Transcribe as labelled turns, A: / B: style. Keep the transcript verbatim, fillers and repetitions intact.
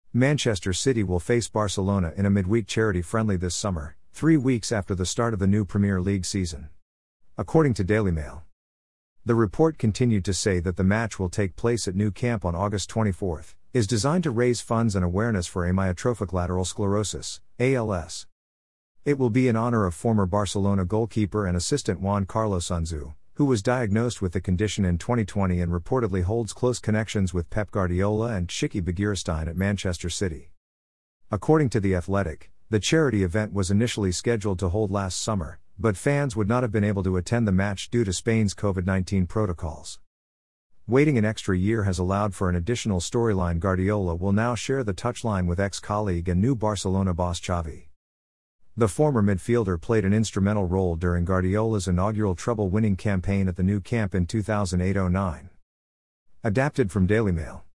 A: Manchester City will face Barcelona in a midweek charity friendly this summer, three weeks after the start of the new Premier League season. According to Daily Mail. The report continued to say that the match will take place at Nou Camp on August twenty-fourth, is designed to raise funds and awareness for amyotrophic lateral sclerosis, A L S. It will be in honor of former Barcelona goalkeeper and assistant Juan Carlos Unzu, who was diagnosed with the condition in twenty twenty and reportedly holds close connections with Pep Guardiola and Txiki Begiristain at Manchester City. According to The Athletic, the charity event was initially scheduled to hold last summer, but fans would not have been able to attend the match due to Spain's COVID nineteen protocols. Waiting an extra year has allowed for an additional storyline. Guardiola will now share the touchline with ex-colleague and new Barcelona boss Xavi. The former midfielder played an instrumental role during Guardiola's inaugural treble-winning campaign at the Nou Camp in two thousand eight oh nine. Adapted from Daily Mail.